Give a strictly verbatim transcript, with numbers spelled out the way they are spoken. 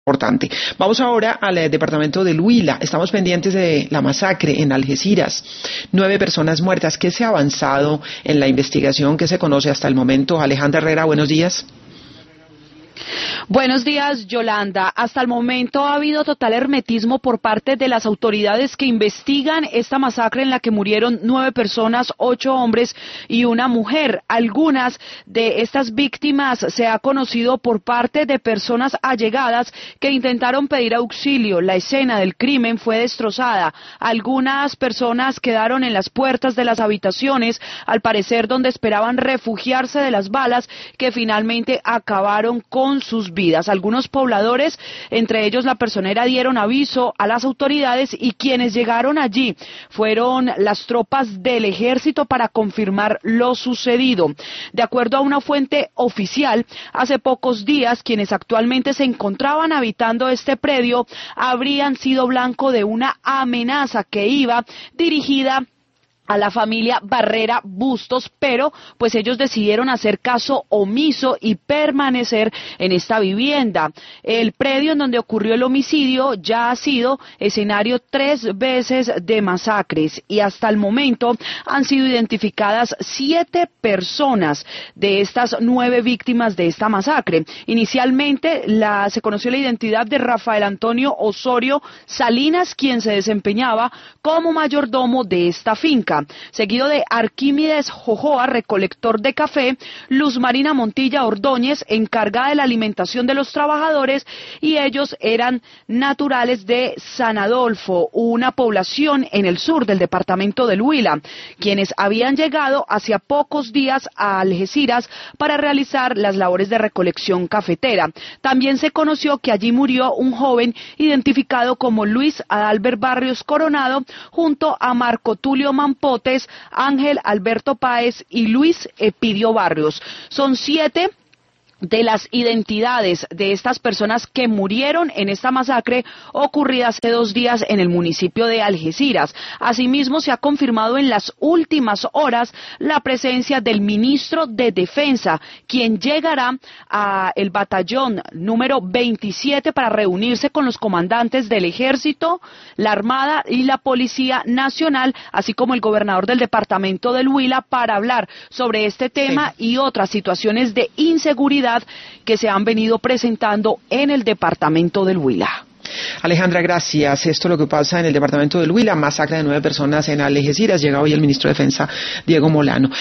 Importante. Vamos ahora al eh, departamento del Huila. Estamos pendientes de la masacre en Algeciras. Nueve personas muertas. ¿Qué se ha avanzado en la investigación? ¿Qué se conoce hasta el momento? Alejandra Herrera, buenos días. Buenos días, Yolanda. Hasta el momento ha habido total hermetismo por parte de las autoridades que investigan esta masacre en la que murieron nueve personas, ocho hombres y una mujer. Algunas de estas víctimas se ha conocido por parte de personas allegadas que intentaron pedir auxilio. La escena del crimen fue destrozada. Algunas personas quedaron en las puertas de las habitaciones, al parecer donde esperaban refugiarse de las balas que finalmente acabaron con sus vidas. Algunos pobladores, entre ellos la personera, dieron aviso a las autoridades y quienes llegaron allí fueron las tropas del ejército para confirmar lo sucedido. De acuerdo a una fuente oficial, hace pocos días quienes actualmente se encontraban habitando este predio habrían sido blanco de una amenaza que iba dirigida a la familia Barrera Bustos, pero pues ellos decidieron hacer caso omiso y permanecer en esta vivienda. El predio en donde ocurrió el homicidio ya ha sido escenario tres veces de masacres y hasta el momento han sido identificadas siete personas de estas nueve víctimas de esta masacre. Inicialmente la, se conoció la identidad de Rafael Antonio Osorio Salinas, quien se desempeñaba como mayordomo de esta finca, seguido de Arquímedes Jojoa, recolector de café, Luz Marina Montilla Ordóñez, encargada de la alimentación de los trabajadores, y ellos eran naturales de San Adolfo, una población en el sur del departamento del Huila, quienes habían llegado hacía pocos días a Algeciras para realizar las labores de recolección cafetera. También se conoció que allí murió un joven identificado como Luis Adalbert Barrios Coronado, junto a Marco Tulio Mampotes, Ángel Alberto Páez y Luis Epidio Barrios. Son siete de las identidades de estas personas que murieron en esta masacre ocurrida hace dos días en el municipio de Algeciras. Asimismo, se ha confirmado en las últimas horas la presencia del ministro de Defensa, quien llegará al batallón número veintisiete para reunirse con los comandantes del Ejército, la Armada y la Policía Nacional, así como el gobernador del departamento del Huila, para hablar sobre este tema sí. y otras situaciones de inseguridad que se han venido presentando en el departamento del Huila. Alejandra, gracias. Esto es lo que pasa en el departamento del Huila, masacre de nueve personas en Algeciras. Llega hoy el ministro de Defensa, Diego Molano.